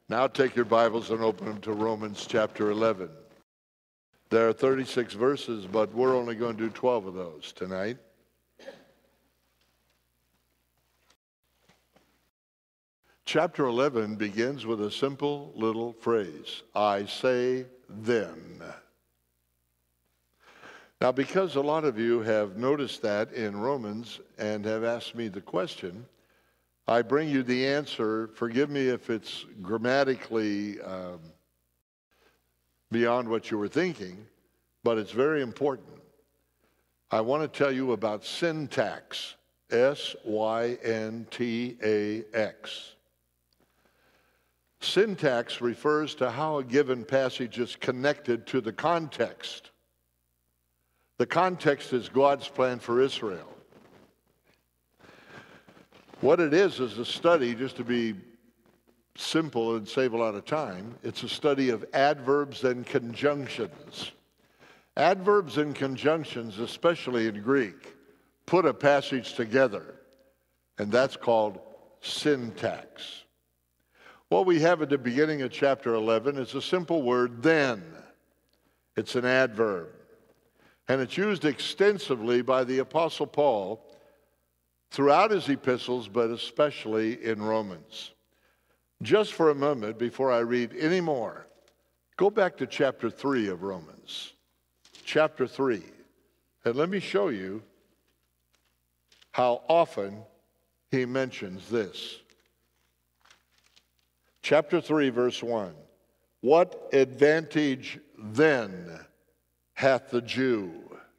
Now take your Bibles and open them to Romans chapter 11. There are 36 verses, but we're only going to do 12 of those tonight. Chapter 11 begins with a simple little phrase, I say then. Now, because a lot of you have noticed that in Romans and have asked me the question, I bring you the answer. Forgive me if it's grammatically beyond what you were thinking, but it's very important. I want to tell you about syntax, S-Y-N-T-A-X. Syntax refers to how a given passage is connected to the context. The context is God's plan for Israel. What it is a study, just to be simple and save a lot of time, it's a study of adverbs and conjunctions. Adverbs and conjunctions, especially in Greek, put a passage together, and that's called syntax. What we have at the beginning of chapter 11 is a simple word, then. It's an adverb, and it's used extensively by the Apostle Paul throughout his epistles, but especially in Romans. Just for a moment, before I read any more, go back to chapter 3 of Romans. Chapter 3. And let me show you how often he mentions this. Chapter 3, verse 1. What advantage then hath the Jew?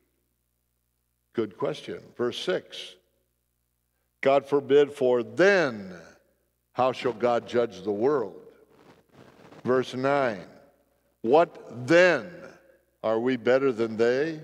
Good question. Verse 6. God forbid, for then how shall God judge the world? Verse 9, what then? Are we better than they?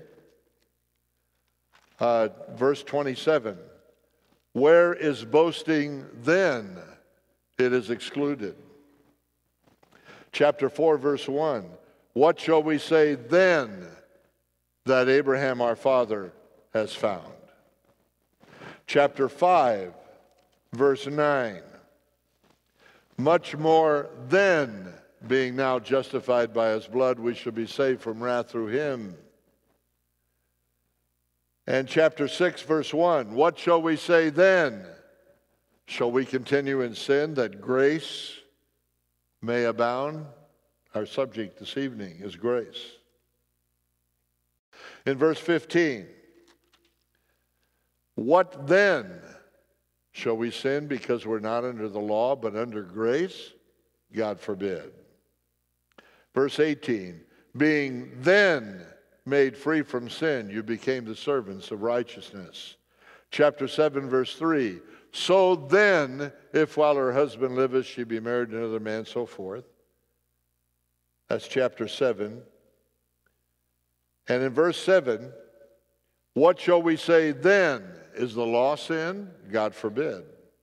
Verse 27, where is boasting then? It is excluded. Chapter 4, verse 1, what shall we say then that Abraham our father has found? Chapter 5, verse 9. Much more then, being now justified by his blood, we shall be saved from wrath through him. And chapter 6, verse 1. What shall we say then? Shall we continue in sin that grace may abound? Our subject this evening is grace. In verse 15. What then? Shall we sin because we're not under the law but under grace? God forbid. Verse 18, being then made free from sin, you became the servants of righteousness. Chapter 7, verse 3, so then, if while her husband liveth she be married to another man, so forth. That's chapter 7. And in verse 7, what shall we say then? Is the law sin? God forbid.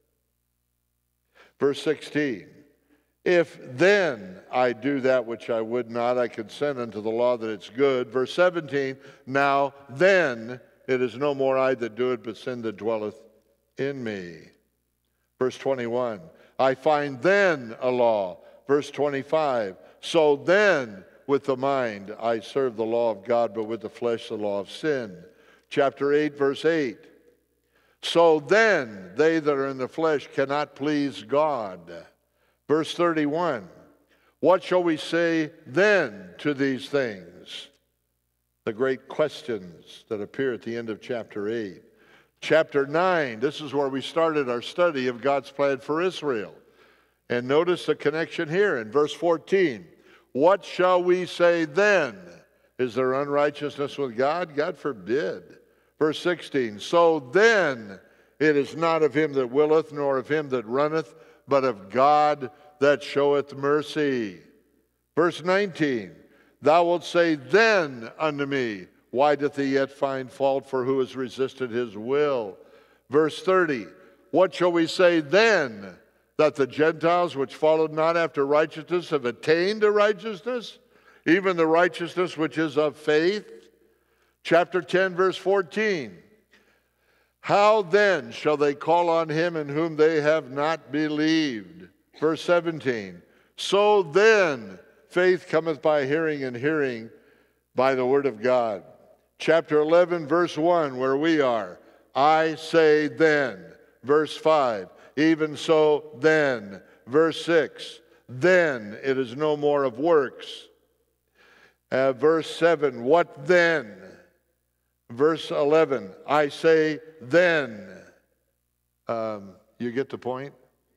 Verse 16, if then I do that which I would not, I consent unto the law that it's good. Verse 17, now then it is no more I that do it, but sin that dwelleth in me. Verse 21, I find then a law. Verse 25, so then with the mind I serve the law of God, but with the flesh the law of sin. Chapter 8, verse 8. So then, they that are in the flesh cannot please God. Verse 31, what shall we say then to these things? The great questions that appear at the end of chapter 8. Chapter 9, this is where we started our study of God's plan for Israel. And notice the connection here in verse 14. What shall we say then? Is there unrighteousness with God? God forbid. Verse 16, so then it is not of him that willeth, nor of him that runneth, but of God that showeth mercy. Verse 19, thou wilt say then unto me, why doth he yet find fault, for who has resisted his will? Verse 30, what shall we say then, that the Gentiles which followed not after righteousness have attained to righteousness, even the righteousness which is of faith? Chapter 10, verse 14. How then shall they call on him in whom they have not believed? Verse 17. So then, faith cometh by hearing, and hearing by the word of God. Chapter 11, verse 1, where we are. I say then. Verse 5, even so then. Verse 6, then it is no more of works. Verse 7, what then? Verse 11, I say then. You get the point?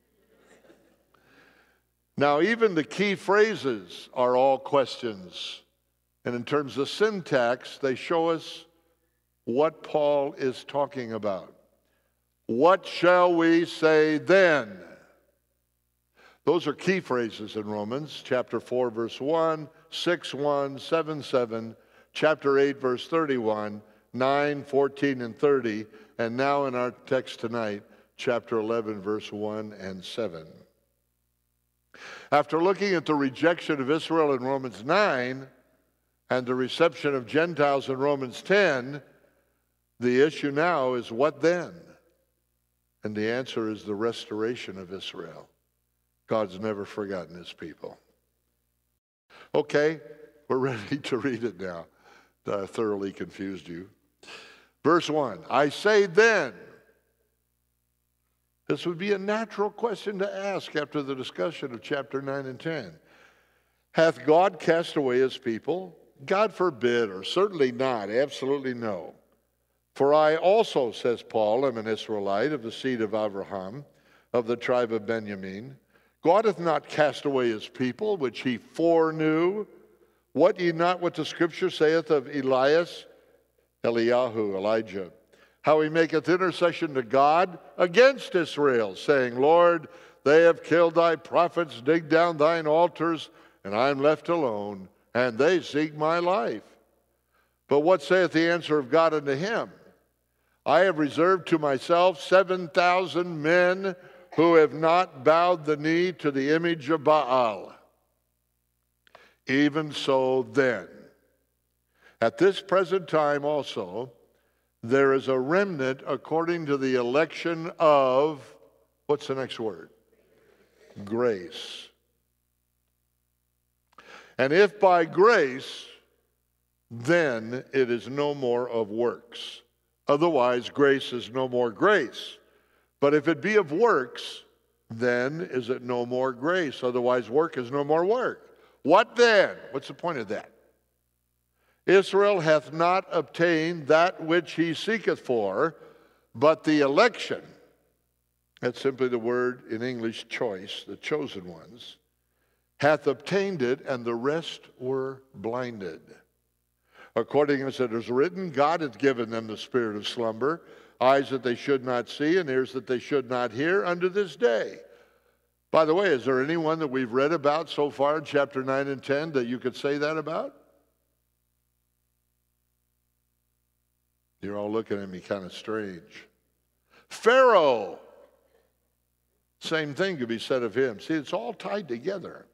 Now, even the key phrases are all questions. And in terms of syntax, they show us what Paul is talking about. What shall we say then? Those are key phrases in Romans, chapter 4, verse 1, 6, 1, 7, 7, chapter 8, verse 31, 9, 14, and 30, and now in our text tonight, chapter 11, verse 1 and 7. After looking at the rejection of Israel in Romans 9 and the reception of Gentiles in Romans 10, the issue now is what then? And the answer is the restoration of Israel. God's never forgotten his people. Okay, we're ready to read it now. I thoroughly confused you. Verse 1, I say then. This would be a natural question to ask after the discussion of chapter 9 and 10. Hath God cast away his people? God forbid, or certainly not, absolutely no. For I also, says Paul, am an Israelite of the seed of Abraham, of the tribe of Benjamin. God hath not cast away his people, which he foreknew. What ye not what the scripture saith of Elias, Elijah, how he maketh intercession to God against Israel, saying, Lord, they have killed thy prophets, digged down thine altars, and I am left alone, and they seek my life. But what saith the answer of God unto him? I have reserved to myself 7,000 men who have not bowed the knee to the image of Baal. Even so then, at this present time also, there is a remnant according to the election of, what's the next word? Grace. And if by grace, then it is no more of works. Otherwise, grace is no more grace. But if it be of works, then is it no more grace. Otherwise, work is no more work. What then? What's the point of that? Israel hath not obtained that which he seeketh for, but the election, that's simply the word in English choice, the chosen ones, hath obtained it, and the rest were blinded. According as it is written, God hath given them the spirit of slumber, eyes that they should not see, and ears that they should not hear, unto this day. By the way, is there anyone that we've read about so far in chapter 9 and 10 that you could say that about? You're all looking at me kind of strange. Pharaoh. Same thing could be said of him. See, it's all tied together.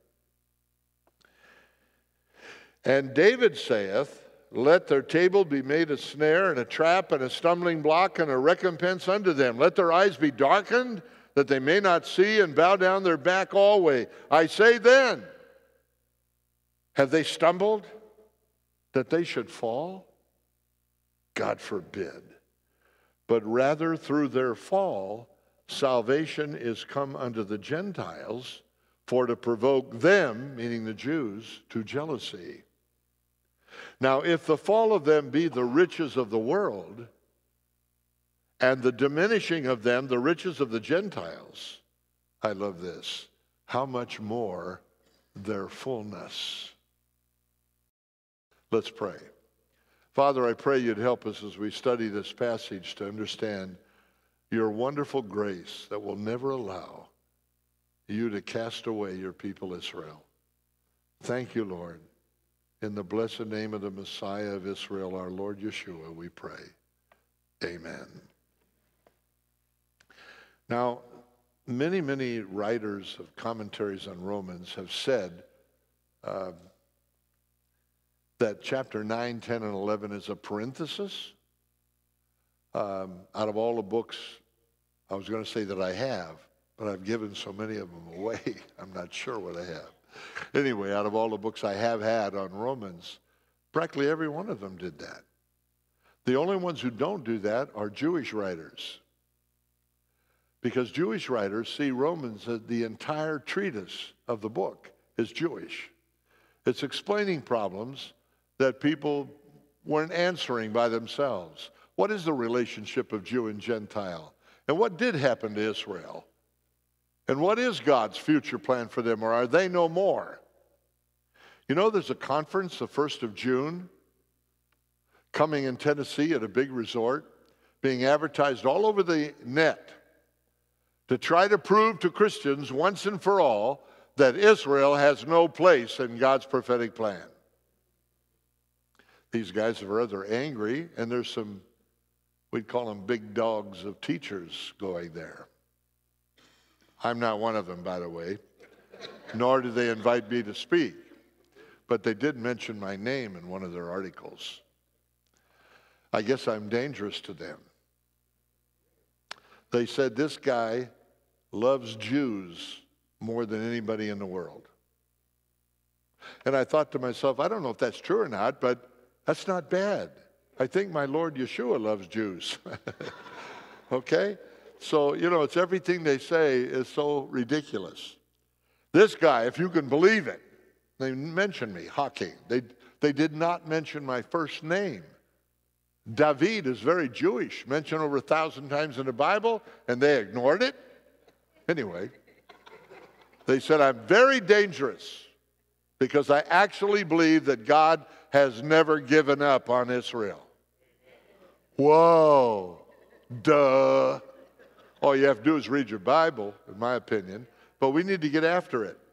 And David saith, let their table be made a snare and a trap and a stumbling block and a recompense unto them. Let their eyes be darkened, that they may not see, and bow down their back always. I say then, have they stumbled that they should fall? God forbid. But rather through their fall, salvation is come unto the Gentiles, for to provoke them, meaning the Jews, to jealousy. Now, if the fall of them be the riches of the world, and the diminishing of them the riches of the Gentiles, I love this, how much more their fullness. Let's pray. Father, I pray you'd help us as we study this passage to understand your wonderful grace that will never allow you to cast away your people Israel. Thank you, Lord. In the blessed name of the Messiah of Israel, our Lord Yeshua, we pray. Amen. Now, many writers of commentaries on Romans have said that chapter 9, 10, and 11 is a parenthesis. Out of all the books, I was going to say that I have, but I've given so many of them away, I'm not sure what I have. Anyway, out of all the books I have had on Romans, practically every one of them did that. The only ones who don't do that are Jewish writers. Because Jewish writers see Romans as the entire treatise of the book is Jewish. It's explaining problems that people weren't answering by themselves. What is the relationship of Jew and Gentile? And what did happen to Israel? And what is God's future plan for them, or are they no more? You know, there's a conference the 1st of June coming in Tennessee at a big resort, being advertised all over the net to try to prove to Christians once and for all that Israel has no place in God's prophetic plan. These guys are rather angry, and there's some, we'd call them big dogs of teachers going there. I'm not one of them, by the way, nor did they invite me to speak. But they did mention my name in one of their articles. I guess I'm dangerous to them. They said this guy loves Jews more than anybody in the world. And I thought to myself, I don't know if that's true or not, but that's not bad. I think my Lord Yeshua loves Jews. Okay? So, you know, it's everything they say is so ridiculous. This guy, if you can believe it, they mentioned me, Hawking. They did not mention my first name. David is very Jewish, mentioned over 1,000 times in the Bible, and they ignored it. Anyway, they said I'm very dangerous because I actually believe that God has never given up on Israel. Whoa, duh. All you have to do is read your Bible, in my opinion, but we need to get after it.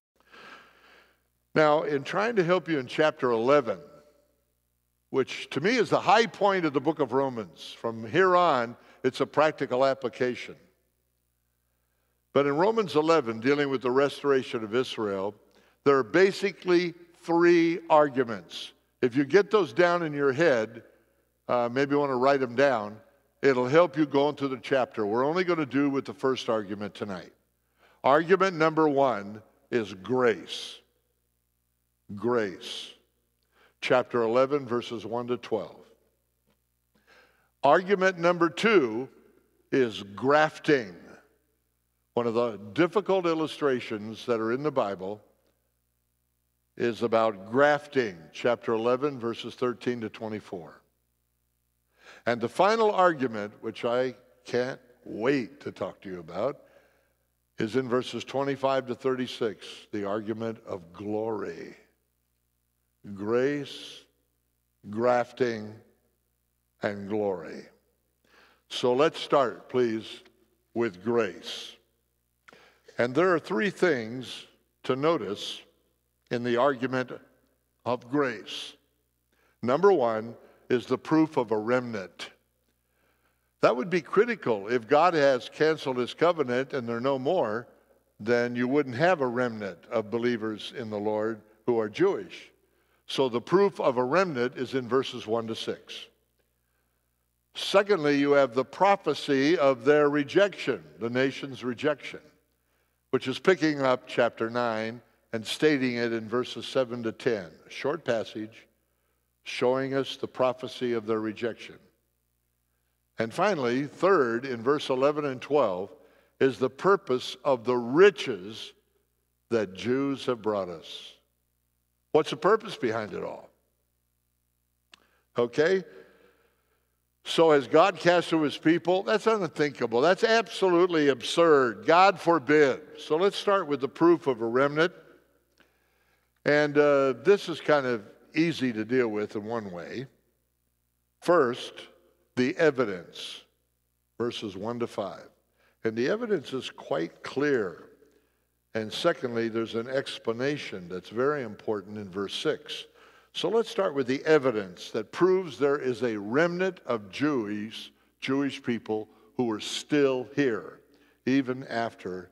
Now, in trying to help you in chapter 11, which to me is the high point of the book of Romans, from here on, it's a practical application. But in Romans 11, dealing with the restoration of Israel, there are basically 3 arguments. If you get those down in your head, maybe you want to write them down, it'll help you go into the chapter. We're only going to do with the first argument tonight. Argument number 1 is grace. Grace. Chapter 11, verses 1 to 12. Argument number 2 is grafting. One of the difficult illustrations that are in the Bible is about grafting. Chapter 11, verses 13 to 24. And the final argument, which I can't wait to talk to you about, is in verses 25 to 36, the argument of glory. Grace, grafting, and glory. So let's start, please, with grace. And there are 3 things to notice in the argument of grace. Number 1 is the proof of a remnant. That would be critical. If God has canceled his covenant and there are no more, then you wouldn't have a remnant of believers in the Lord who are Jewish. So the proof of a remnant is in verses 1 to 6. Secondly, you have the prophecy of their rejection, the nation's rejection, which is picking up chapter 9 and stating it in verses 7 to 10. A short passage showing us the prophecy of their rejection. And finally, third, in verse 11 and 12, is the purpose of the riches that Jews have brought us. What's the purpose behind it all? Okay? So has God cast away his people? That's unthinkable. That's absolutely absurd. God forbid. So let's start with the proof of a remnant. And this is kind of easy to deal with in one way. First, the evidence, verses 1 to 5. And the evidence is quite clear. And secondly, there's an explanation that's very important in verse 6. So let's start with the evidence that proves there is a remnant of Jewish people who are still here, even after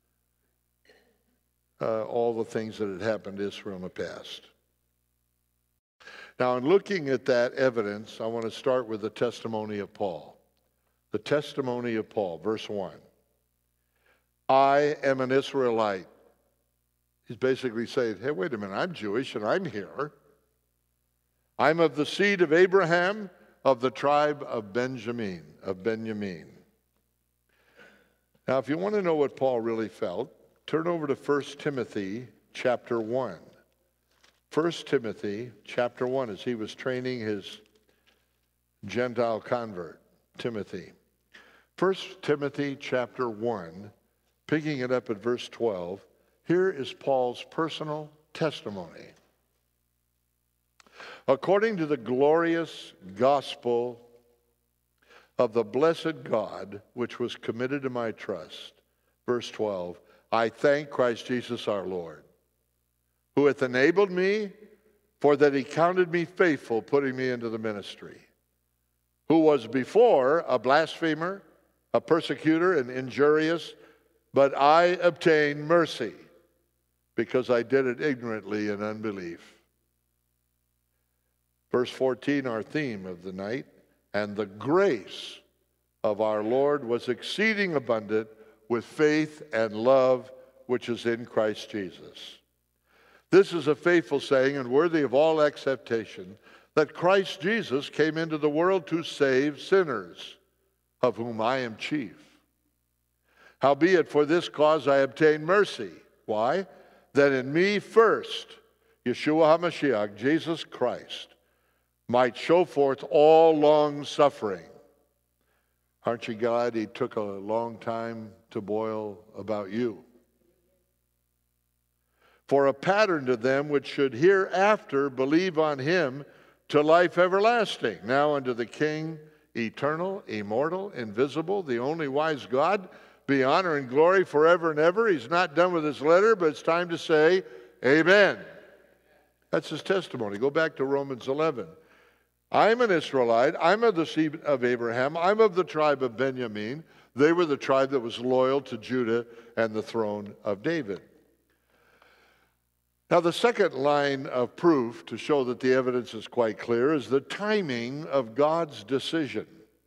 all the things that had happened to Israel in the past. Now, in looking at that evidence, I want to start with the testimony of Paul. The testimony of Paul, verse 1. I am an Israelite. He's basically saying, hey, wait a minute, I'm Jewish and I'm here. I'm of the seed of Abraham, of the tribe of Benjamin. Now, if you want to know what Paul really felt, turn over to 1 Timothy chapter 1. 1 Timothy chapter 1, as he was training his Gentile convert, Timothy. 1 Timothy chapter 1, picking it up at verse 12, here is Paul's personal testimony. According to the glorious gospel of the blessed God, which was committed to my trust, verse 12, I thank Christ Jesus our Lord, who hath enabled me, for that he counted me faithful, putting me into the ministry, who was before a blasphemer, a persecutor, and injurious, but I obtained mercy, because I did it ignorantly in unbelief. Verse 14, our theme of the night, and the grace of our Lord was exceeding abundant with faith and love which is in Christ Jesus. This is a faithful saying and worthy of all acceptation, that Christ Jesus came into the world to save sinners, of whom I am chief. Howbeit for this cause I obtained mercy. Why? That in me first, Yeshua HaMashiach, Jesus Christ, might show forth all long suffering. Aren't you glad he took a long time to boil about you? For a pattern to them which should hereafter believe on him to life everlasting. Now unto the King, eternal, immortal, invisible, the only wise God, be honor and glory forever and ever. He's not done with his letter, but it's time to say amen. That's his testimony. Go back to Romans 11. I'm an Israelite. I'm of the seed of Abraham. I'm of the tribe of Benjamin. They were the tribe that was loyal to Judah and the throne of David. Now, the second line of proof to show that the evidence is quite clear is the timing of God's decision.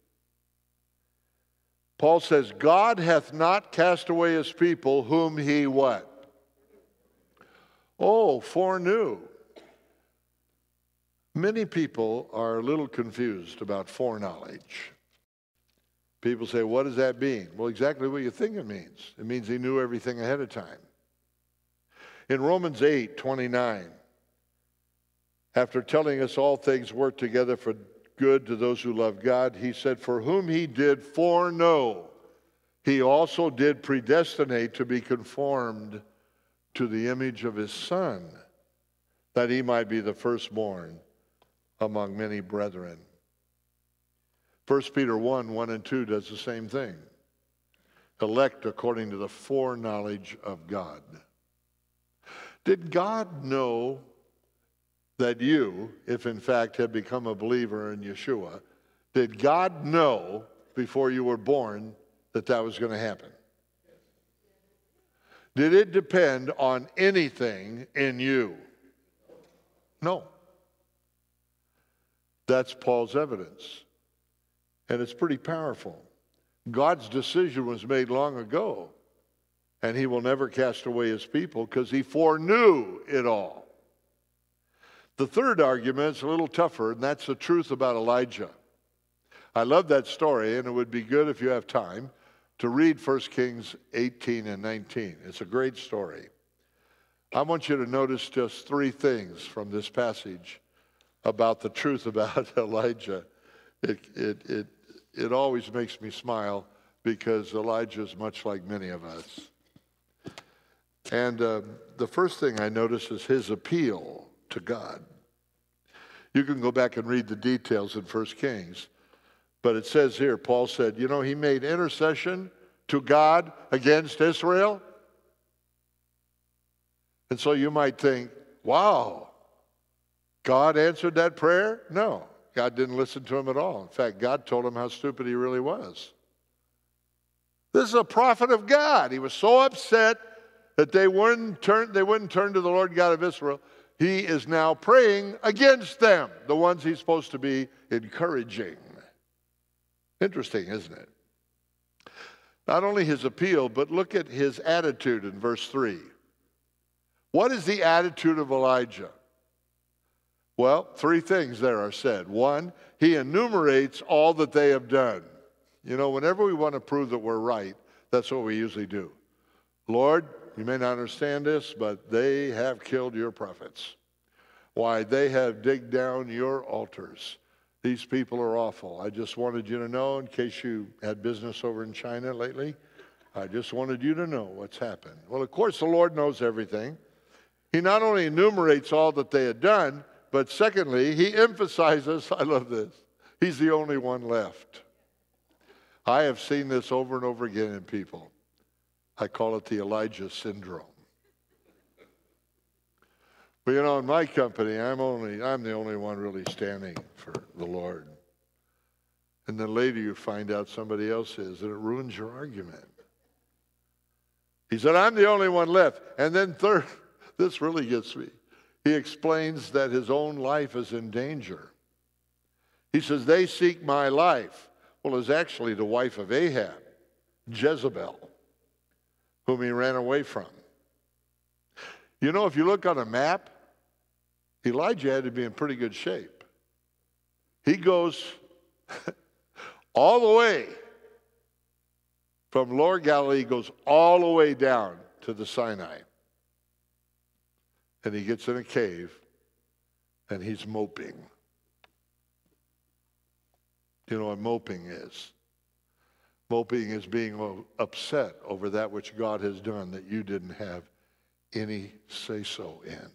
Paul says, God hath not cast away his people whom he what? Oh, foreknew. Many people are a little confused about foreknowledge. People say, what does that mean? Well, exactly what you think it means. It means he knew everything ahead of time. In Romans 8:29, after telling us all things work together for good to those who love God, he said, for whom he did foreknow, he also did predestinate to be conformed to the image of his Son, that he might be the firstborn among many brethren. 1 Peter 1 and 2 does the same thing. Elect according to the foreknowledge of God. Did God know that you, if in fact had become a believer in Yeshua, did God know before you were born that that was going to happen? Did it depend on anything in you? No. That's Paul's evidence. And it's pretty powerful. God's decision was made long ago, and he will never cast away his people because he foreknew it all. The third argument is a little tougher, and that's the truth about Elijah. I love that story, and it would be good if you have time to read 1 Kings 18 and 19. It's a great story. I want you to notice just three things from this passage about the truth about Elijah. It always makes me smile because Elijah is much like many of us. And the first thing I notice is his appeal to God. You can go back and read the details in 1 Kings. But it says here, Paul said, you know, he made intercession to God against Israel. And so you might think, wow, God answered that prayer? No, God didn't listen to him at all. In fact, God told him how stupid he really was. This is a prophet of God. He was so upset that they wouldn't turn to the Lord God of Israel. He is now praying against them, the ones he's supposed to be encouraging. Interesting, isn't it? Not only his appeal, but look at his attitude in verse 3. What is the attitude of Elijah? Well, three things there are said. One, he enumerates all that they have done. You know, whenever we want to prove that we're right, that's what we usually do. Lord, you may not understand this, but they have killed your prophets. Why, they have digged down your altars. These people are awful. I just wanted you to know, in case you had business over in China lately, I just wanted you to know what's happened. Well, of course, the Lord knows everything. He not only enumerates all that they had done, but secondly, he emphasizes, I love this, he's the only one left. I have seen this over and over again in people. I call it the Elijah syndrome. But you know, in my company, I'm the only one really standing for the Lord. And then later you find out somebody else is, and it ruins your argument. He said, I'm the only one left. And then third, this really gets me. He explains that his own life is in danger. He says, they seek my life. Well, it's actually the wife of Ahab, Jezebel, whom he ran away from. You know, if you look on a map, Elijah had to be in pretty good shape. He goes all the way from Lower Galilee, goes all the way down to the Sinai. And he gets in a cave, and he's moping. You know what moping is? Moping is being upset over that which God has done that you didn't have any say-so in.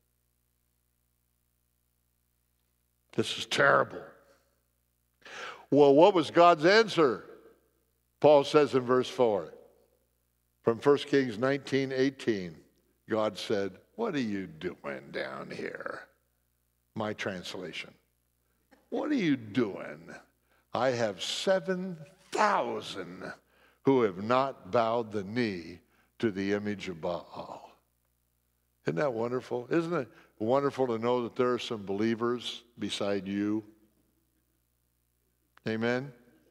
This is terrible. Well, what was God's answer? Paul says in verse 4, from 1 Kings 19:18, God said, what are you doing down here? My translation. What are you doing? I have 7,000 who have not bowed the knee to the image of Baal. Isn't that wonderful? Isn't it wonderful to know that there are some believers beside you? Amen?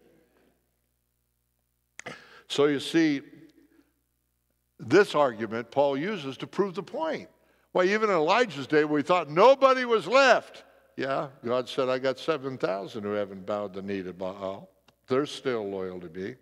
So you see, this argument Paul uses to prove the point. Why, even in Elijah's day where he thought nobody was left, yeah, God said, I got 7,000 who haven't bowed the knee to Baal. They're still loyal to me.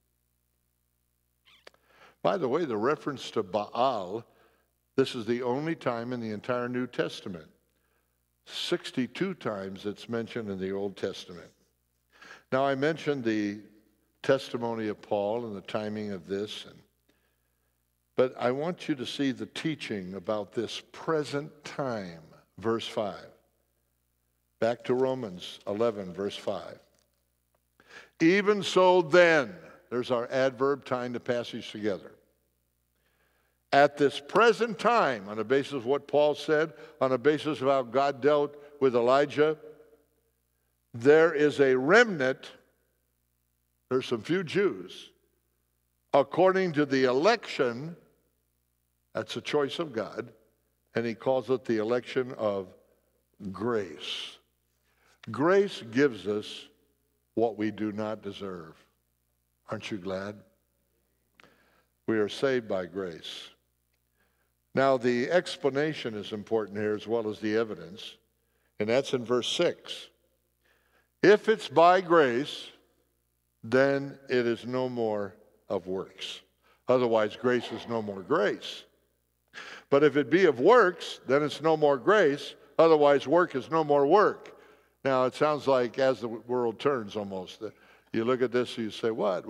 By the way, the reference to Baal, this is the only time in the entire New Testament. 62 times it's mentioned in the Old Testament. Now, I mentioned the testimony of Paul and the timing of this, but I want you to see the teaching about this present time, verse 5. Back to Romans 11, verse 5. Even so then, there's our adverb tying the passage together. At this present time, on the basis of what Paul said, on the basis of how God dealt with Elijah, there is a remnant, there's some few Jews, according to the election, that's a choice of God, and he calls it the election of grace. Grace gives us what we do not deserve. Aren't you glad? We are saved by grace. Now, the explanation is important here as well as the evidence, and that's in verse 6. If it's by grace, then it is no more of works. Otherwise, grace is no more grace. But if it be of works, then it's no more grace. Otherwise, work is no more work. Now, it sounds like as the world turns almost. You look at this and you say, what?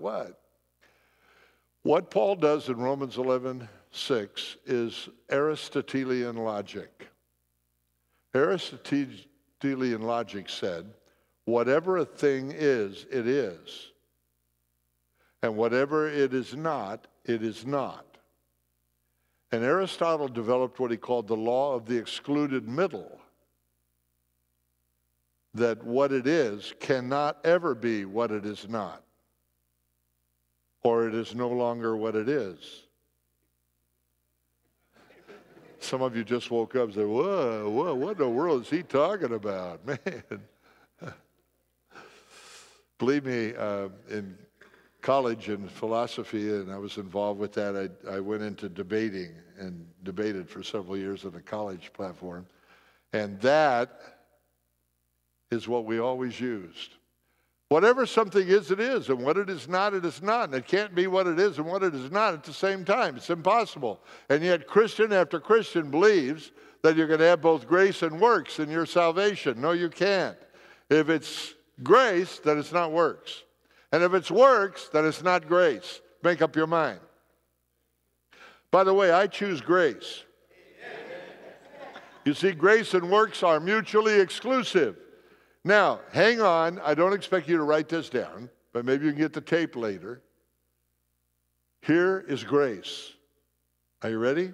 What Paul does in Romans 11:6 is Aristotelian logic. Aristotelian logic said, whatever a thing is, it is. And whatever it is not, it is not. And Aristotle developed what he called the law of the excluded middle. That what it is cannot ever be what it is not. Or it is no longer what it is. Some of you just woke up and said, whoa, what in the world is he talking about? Man. Believe me, in college in philosophy, and I was involved with that. I went into debating and debated for several years on a college platform. And that is what we always used. Whatever something is, it is. And what it is not, it is not. And it can't be what it is and what it is not at the same time. It's impossible. And yet Christian after Christian believes that you're going to have both grace and works in your salvation. No, you can't. If it's grace, then it's not works. And if it's works, then it's not grace. Make up your mind. By the way, I choose grace. You see, grace and works are mutually exclusive. Now, hang on. I don't expect you to write this down, but maybe you can get the tape later. Here is grace. Are you ready?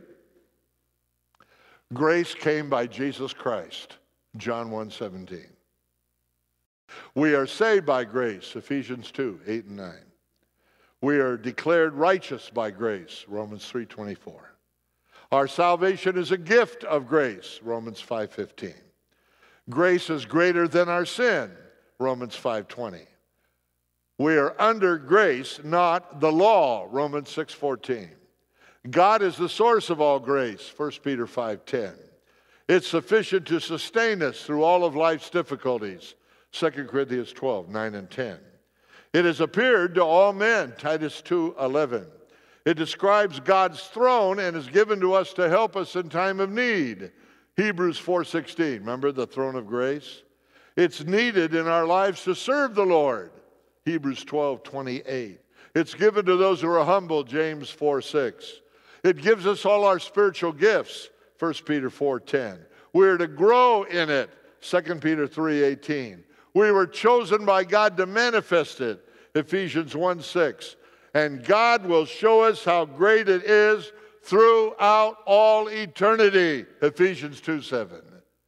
Grace came by Jesus Christ, John 1:17. We are saved by grace, Ephesians 2:8 and 9. We are declared righteous by grace, Romans 3:24. Our salvation is a gift of grace, Romans 5:15. Grace is greater than our sin, Romans 5:20. We are under grace, not the law, Romans 6:14. God is the source of all grace, 1 Peter 5:10. It's sufficient to sustain us through all of life's difficulties, 2 Corinthians 12:9 and 10. It has appeared to all men, Titus 2:11. It describes God's throne and is given to us to help us in time of need, Hebrews 4:16. Remember the throne of grace? It's needed in our lives to serve the Lord, Hebrews 12:28. It's given to those who are humble, James 4:6. It gives us all our spiritual gifts, 1 Peter 4:10. We're to grow in it, 2 Peter 3:18. We were chosen by God to manifest it, Ephesians 1:6. And God will show us how great it is throughout all eternity, Ephesians 2:7.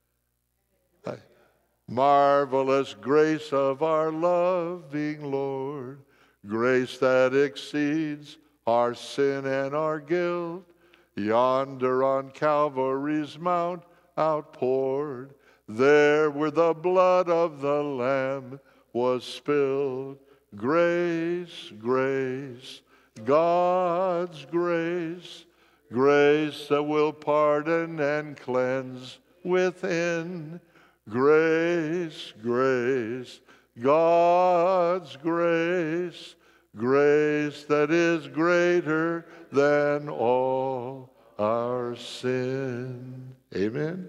Marvelous grace of our loving Lord, grace that exceeds our sin and our guilt, yonder on Calvary's mount outpoured, there where the blood of the Lamb was spilled. Grace, grace, God's grace, grace that will pardon and cleanse within. Grace, grace, God's grace, grace that is greater than all our sin. Amen?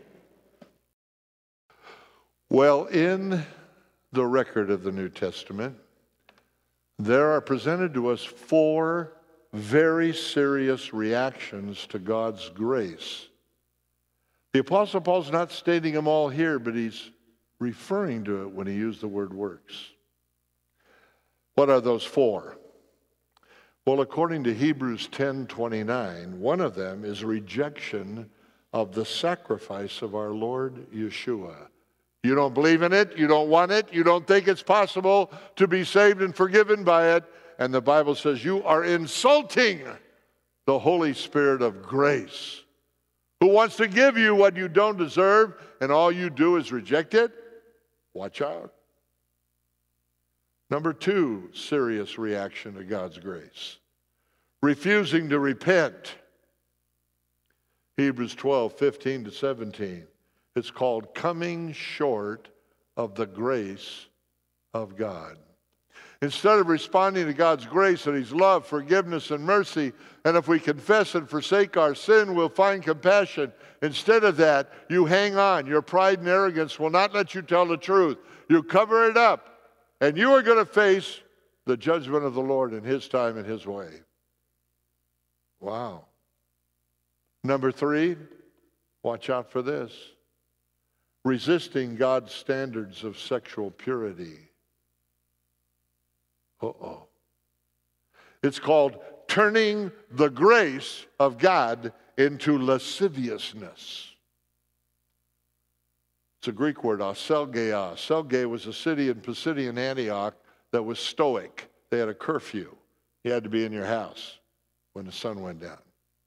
Well, in the record of the New Testament, there are presented to us 4 very serious reactions to God's grace. The Apostle Paul's not stating them all here, but he's referring to it when he used the word works. What are those 4? Well, according to Hebrews 10:29, one of them is rejection of the sacrifice of our Lord Yeshua. You don't believe in it, you don't want it, you don't think it's possible to be saved and forgiven by it, and the Bible says you are insulting the Holy Spirit of grace, who wants to give you what you don't deserve, and all you do is reject it. Watch out. Number 2, serious reaction to God's grace. Refusing to repent. Hebrews 12:15-17. It's called coming short of the grace of God. Instead of responding to God's grace and His love, forgiveness, and mercy, and if we confess and forsake our sin, we'll find compassion. Instead of that, you hang on. Your pride and arrogance will not let you tell the truth. You cover it up, and you are going to face the judgment of the Lord in His time and His way. Wow. Number 3, watch out for this. Resisting God's standards of sexual purity. Uh-oh. It's called turning the grace of God into lasciviousness. It's a Greek word, aselgeia. Selge was a city in Pisidian Antioch that was stoic. They had a curfew. You had to be in your house when the sun went down.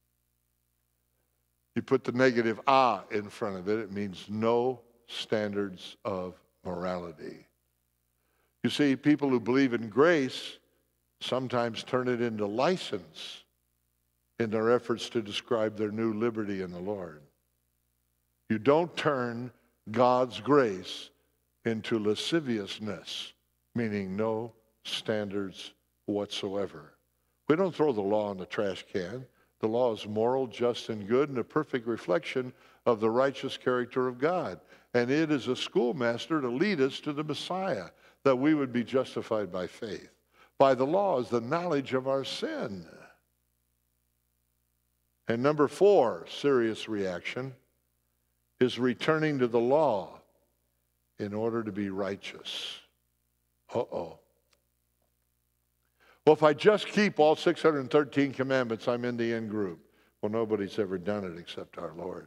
You put the negative "a" in front of it, it means no standards of morality. You see, people who believe in grace sometimes turn it into license in their efforts to describe their new liberty in the Lord. You don't turn God's grace into lasciviousness, meaning no standards whatsoever. We don't throw the law in the trash can. The law is moral, just, and good, and a perfect reflection of the righteous character of God. And it is a schoolmaster to lead us to the Messiah, that we would be justified by faith. By the law is the knowledge of our sin. And number 4, serious reaction, is returning to the law in order to be righteous. Uh-oh. Well, if I just keep all 613 commandments, I'm in the in group. Well, nobody's ever done it except our Lord.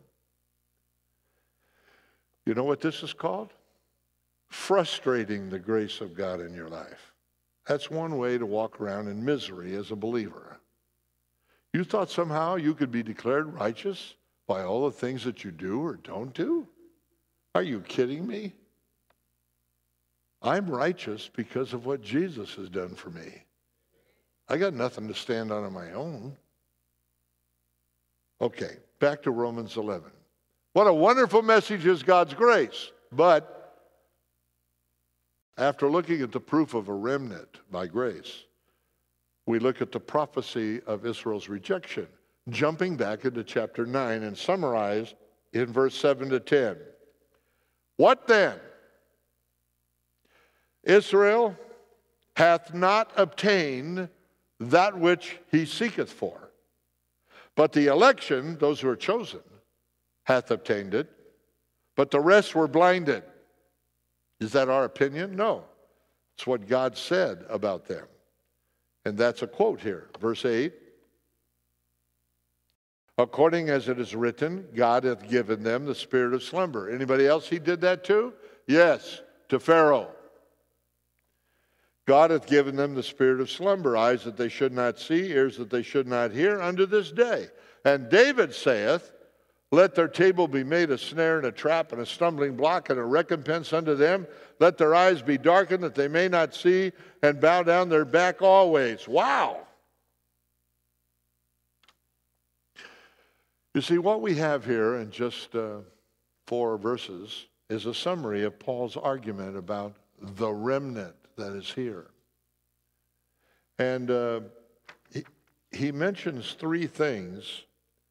You know what this is called? Frustrating the grace of God in your life. That's one way to walk around in misery as a believer. You thought somehow you could be declared righteous by all the things that you do or don't do? Are you kidding me? I'm righteous because of what Jesus has done for me. I got nothing to stand on my own. Okay, back to Romans 11. What a wonderful message is God's grace. But after looking at the proof of a remnant by grace, we look at the prophecy of Israel's rejection, jumping back into chapter 9 and summarized in verse 7 to 10. What then? Israel hath not obtained that which he seeketh for. But the election, those who are chosen, hath obtained it, but the rest were blinded. Is that our opinion? No. It's what God said about them. And that's a quote here. Verse 8. According as it is written, God hath given them the spirit of slumber. Anybody else he did that to? Yes, to Pharaoh. God hath given them the spirit of slumber, eyes that they should not see, ears that they should not hear, unto this day. And David saith, let their table be made a snare and a trap and a stumbling block and a recompense unto them. Let their eyes be darkened that they may not see, and bow down their back always. Wow! You see, what we have here in just 4 verses is a summary of Paul's argument about the remnant that is here. And he mentions 3 things.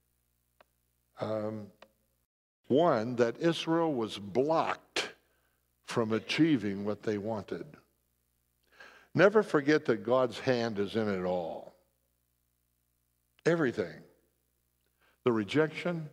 One, that Israel was blocked from achieving what they wanted. Never forget that God's hand is in it all. Everything. The rejection,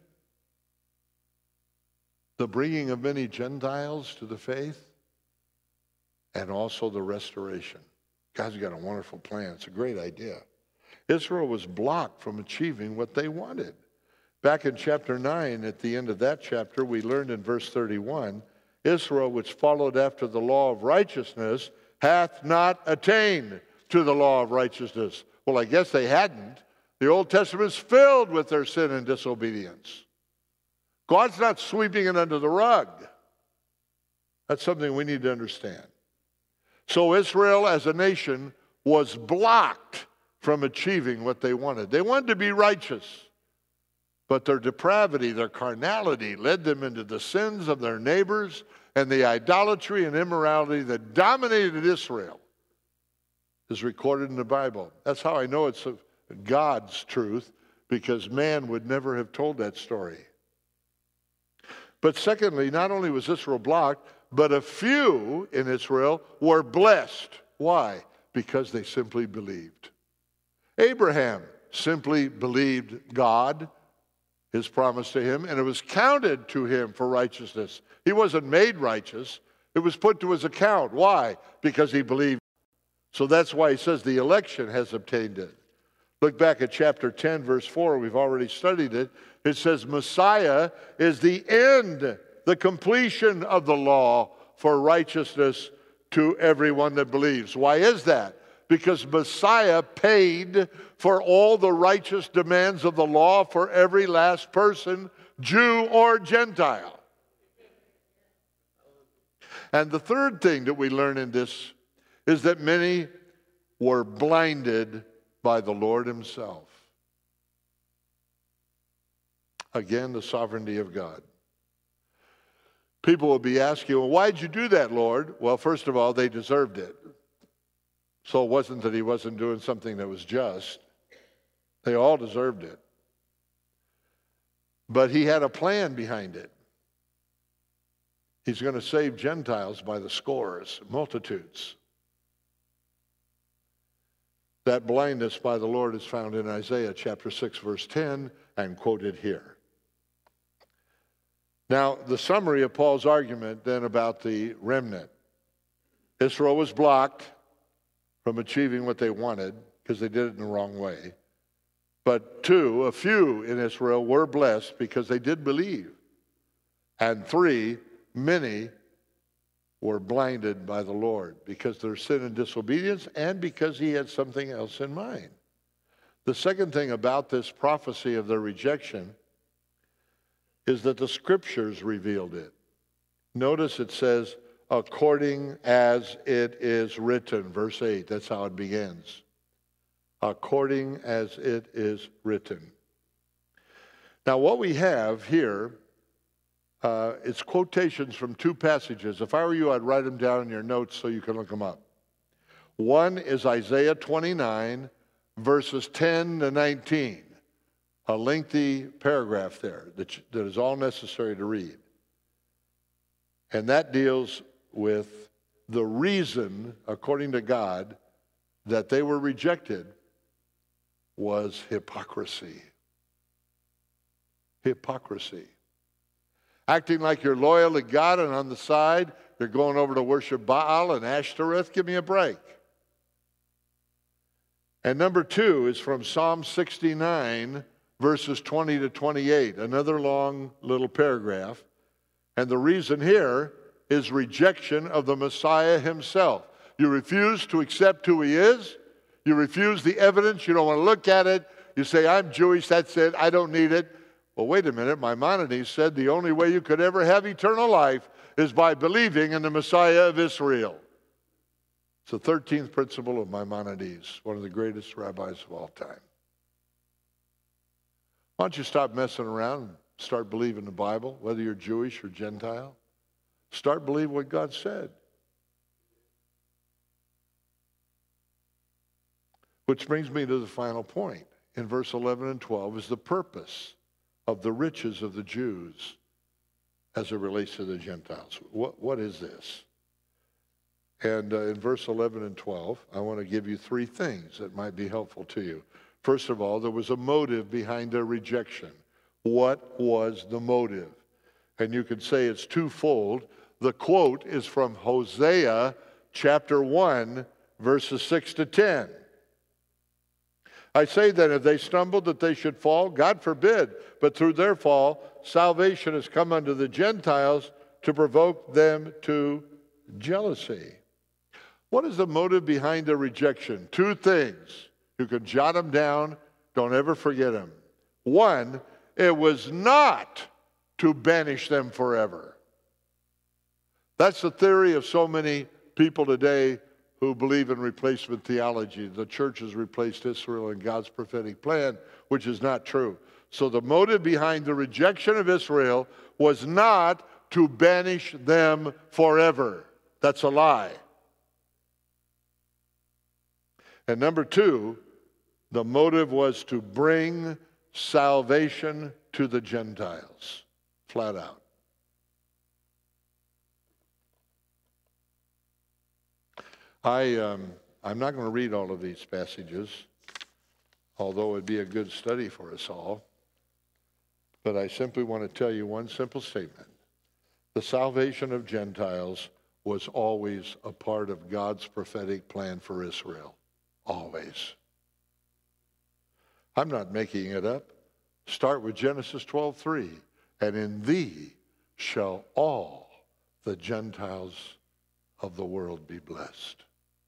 the bringing of many Gentiles to the faith, and also the restoration. God's got a wonderful plan. It's a great idea. Israel was blocked from achieving what they wanted. Back in chapter 9, at the end of that chapter, we learned in verse 31, Israel, which followed after the law of righteousness, hath not attained to the law of righteousness. Well, I guess they hadn't. The Old Testament is filled with their sin and disobedience. God's not sweeping it under the rug. That's something we need to understand. So Israel as a nation was blocked from achieving what they wanted. They wanted to be righteous, but their depravity, their carnality led them into the sins of their neighbors and the idolatry and immorality that dominated Israel is recorded in the Bible. That's how I know it's God's truth, because man would never have told that story. But secondly, not only was Israel blocked, but a few in Israel were blessed. Why? Because they simply believed. Abraham simply believed God, his promise to him, and it was counted to him for righteousness. He wasn't made righteous. It was put to his account. Why? Because he believed. So that's why he says the election has obtained it. Look back at chapter 10, verse 4. We've already studied it. It says Messiah is the end, the completion of the law for righteousness to everyone that believes. Why is that? Because Messiah paid for all the righteous demands of the law for every last person, Jew or Gentile. And the third thing that we learn in this is that many were blinded by the Lord himself. Again, the sovereignty of God. People will be asking, well, why'd you do that, Lord? Well, first of all, they deserved it. So it wasn't that he wasn't doing something that was just. They all deserved it. But he had a plan behind it. He's going to save Gentiles by the scores, multitudes. That blindness by the Lord is found in Isaiah chapter 6, verse 10, and quoted here. Now, the summary of Paul's argument then about the remnant. Israel was blocked from achieving what they wanted because they did it in the wrong way. But two, a few in Israel were blessed because they did believe. And three, many were blinded by the Lord because of their sin and disobedience and because he had something else in mind. The second thing about this prophecy of their rejection is that the scriptures revealed it. Notice it says, according as it is written, verse 8. That's how it begins. According as it is written. Now what we have here, it's quotations from two passages. If I were you, I'd write them down in your notes so you can look them up. One is Isaiah 29, verses 10 to 19. A lengthy paragraph there that is all necessary to read. And that deals with the reason, according to God, that they were rejected was hypocrisy. Hypocrisy. Acting like you're loyal to God and on the side, you're going over to worship Baal and Ashtoreth. Give me a break. And number two is from Psalm 69, verses 20 to 28, another long little paragraph. And the reason here is rejection of the Messiah himself. You refuse to accept who he is. You refuse the evidence. You don't want to look at it. You say, I'm Jewish, that's it. I don't need it. Well, wait a minute. Maimonides said the only way you could ever have eternal life is by believing in the Messiah of Israel. It's the 13th principle of Maimonides, one of the greatest rabbis of all time. Why don't you stop messing around and start believing the Bible, whether you're Jewish or Gentile? Start believing what God said. Which brings me to the final point. In verse 11 and 12 is the purpose of the riches of the Jews as it relates to the Gentiles. What is this? And in verse 11 and 12, I want to give you three things that might be helpful to you. First of all, there was a motive behind their rejection. What was the motive? And you could say it's twofold. The quote is from Hosea chapter 1, verses 6 to 10. I say then, if they stumbled that they should fall, God forbid, but through their fall, salvation has come unto the Gentiles to provoke them to jealousy. What is the motive behind their rejection? Two things. You can jot them down. Don't ever forget them. One, it was not to banish them forever. That's the theory of so many people today who believe in replacement theology. The church has replaced Israel in God's prophetic plan, which is not true. So the motive behind the rejection of Israel was not to banish them forever. That's a lie. And number two, the motive was to bring salvation to the Gentiles, flat out. I'm not going to read all of these passages, although it would be a good study for us all. But I simply want to tell you one simple statement. The salvation of Gentiles was always a part of God's prophetic plan for Israel. Always. I'm not making it up. Start with Genesis 12:3. And in thee shall all the Gentiles of the world be blessed.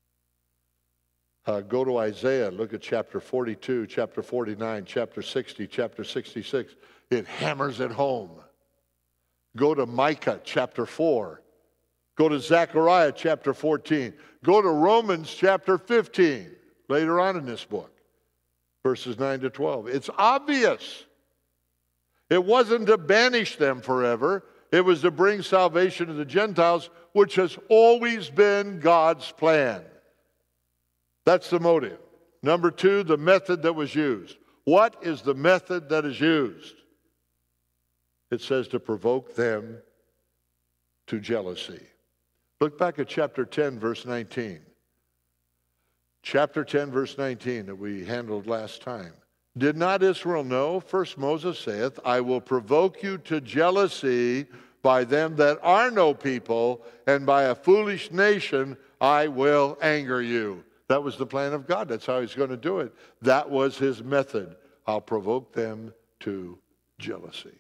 Go to Isaiah, look at chapter 42, chapter 49, chapter 60, chapter 66. It hammers it home. Go to Micah chapter 4. Go to Zechariah chapter 14. Go to Romans chapter 15. later on in this book, verses 9 to 12. It's obvious. It wasn't to banish them forever. It was to bring salvation to the Gentiles, which has always been God's plan. That's the motive. Number two, the method that was used. What is the method that is used? It says to provoke them to jealousy. Look back at chapter 10, verse 19. Chapter 10, verse 19 that we handled last time. Did not Israel know? First Moses saith, I will provoke you to jealousy by them that are no people, and by a foolish nation I will anger you. That was the plan of God. That's how he's going to do it. That was his method. I'll provoke them to jealousy.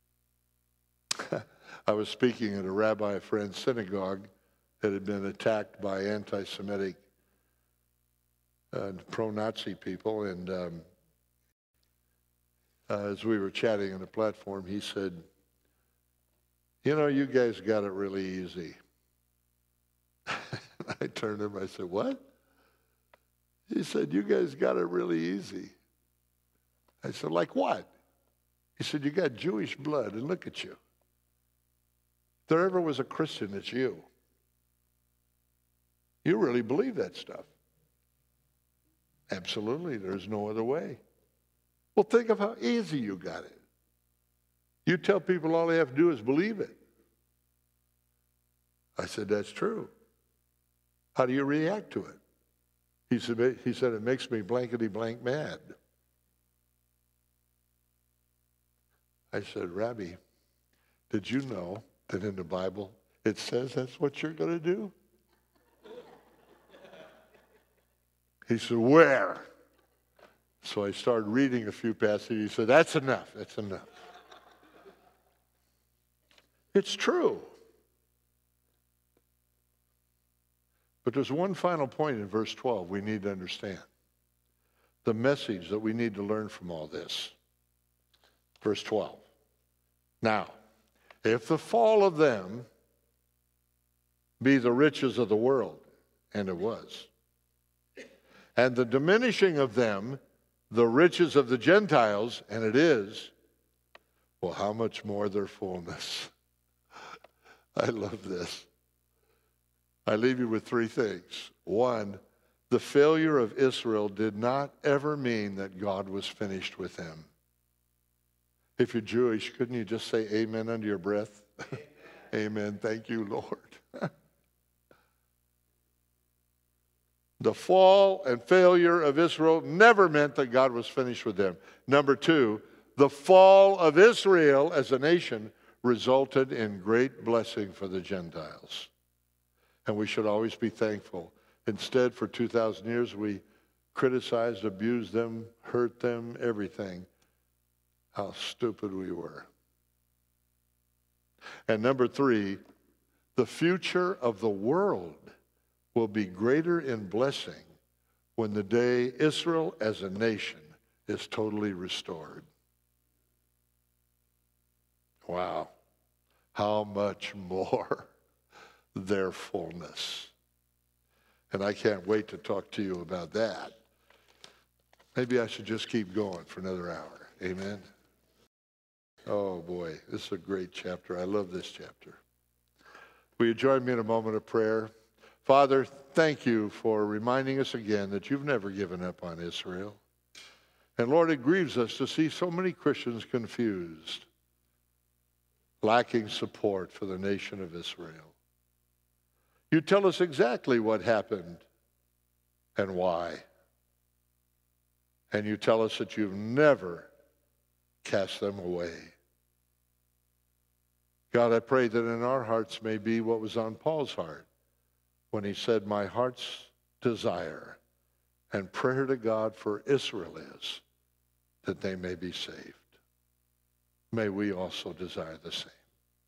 I was speaking at a rabbi friend's synagogue that had been attacked by anti-Semitic pro-Nazi people, and as we were chatting on the platform, he said, you know, you guys got it really easy. I turned to him, I said, what? He said, you guys got it really easy. I said, like what? He said, you got Jewish blood, and look at you. If there ever was a Christian, it's you. You really believe that stuff. Absolutely, there's no other way. Well, think of how easy you got it. You tell people all they have to do is believe it. I said, that's true. How do you react to it? He said, it makes me blankety blank mad. I said, Rabbi, did you know that in the Bible it says that's what you're going to do? He said, where? So I started reading a few passages. He said, that's enough. That's enough. It's true. But there's one final point in verse 12 we need to understand. The message that we need to learn from all this. Verse 12. Now, if the fall of them be the riches of the world, and it was, and the diminishing of them the riches of the Gentiles, and it is, well, how much more their fullness? I love this. I leave you with three things. One, the failure of Israel did not ever mean that God was finished with them. If you're Jewish, couldn't you just say amen under your breath? Amen. Thank you, Lord. The fall and failure of Israel never meant that God was finished with them. Number two, the fall of Israel as a nation resulted in great blessing for the Gentiles. And we should always be thankful. Instead, for 2,000 years, we criticized, abused them, hurt them, everything. How stupid we were. And number three, the future of the world will be greater in blessing when the day Israel as a nation is totally restored. Wow. How much more their fullness. And I can't wait to talk to you about that. Maybe I should just keep going for another hour. Amen. Oh boy, this is a great chapter. I love this chapter. Will you join me in a moment of prayer? Father, thank you for reminding us again that you've never given up on Israel. And Lord, it grieves us to see so many Christians confused, lacking support for the nation of Israel. You tell us exactly what happened and why. And you tell us that you've never cast them away. God, I pray that in our hearts may be what was on Paul's heart when he said, my heart's desire and prayer to God for Israel is that they may be saved. May we also desire the same.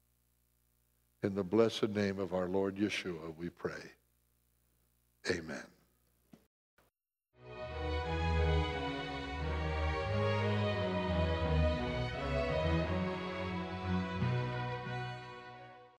In the blessed name of our Lord Yeshua, we pray. Amen.